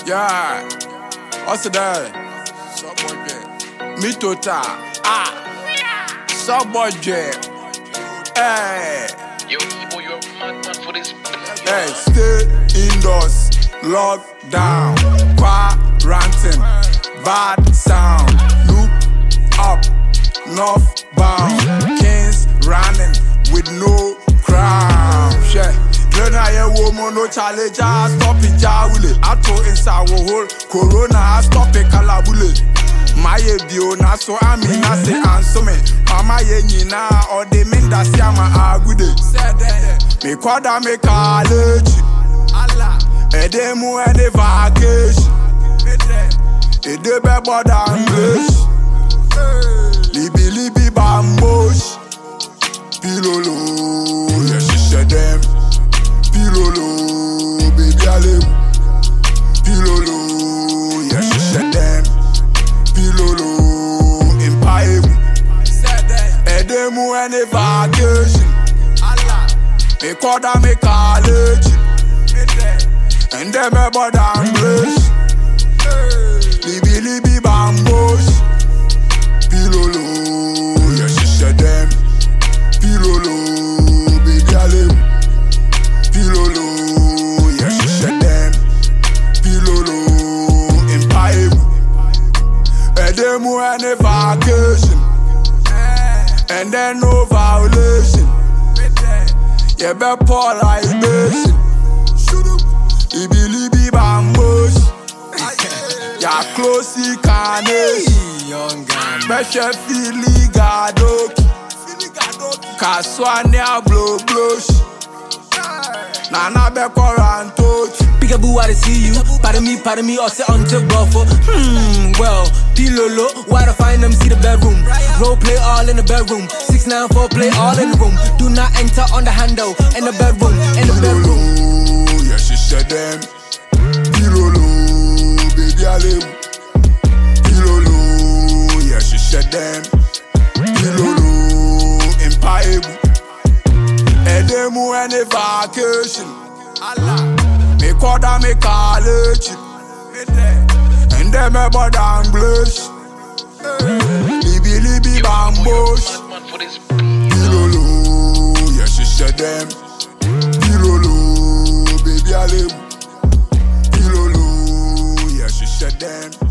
Yeah, what's that? Me tota. Subway. Hey. Yo, Ebo, you're a madman for this. Hey, stay indoors, lockdown, quarantine, bad sound, look up, northbound, kings running with no crown. Yeah. I woman no challenge, stop it, jawule. I told inside a hole, corona, stop it, calabule. My bio na so I mean I say answer me. Mama ye na or the men that see my agude. Me kwada me college. Edemu and the vacation. Ede be border English. Libi bambush. Pilolo, yes she said them. Pilolo, baby alem. Pilolo, yes she said them. Pilolo, empire. Edemu and the vacation. Me kwada me college. And them a border English. Libi bambush. Pilolo, yes she said them. Pilolo, baby alem. Pilolo, yes she said them. Pilolo, empire. Edemu and a vacation. And then no violation. You be poor libation. Libi bambush. Ya closey carnage. Special Philly Gadoki. Kaswania blow blush. Nana be quarantoch. Peekaboo, I see you. Pardon me, or say on to buffalo. Well, Pilolo, why to find them, see the bedroom. Role play all in the bedroom. 694 play all in the room. Do not enter on the handle. In the bedroom, in the bedroom. Pilolo, yes, she said them. Pilolo, baby, alem. Pilolo, yes, she said them. Pilolo, empire. Edemu and a vacation. Me kwada me college. And them a border English. Libi bambush. Madman for this. Pilolo, yes she said them. Pilolo, baby alem. Pilolo, yes she said them.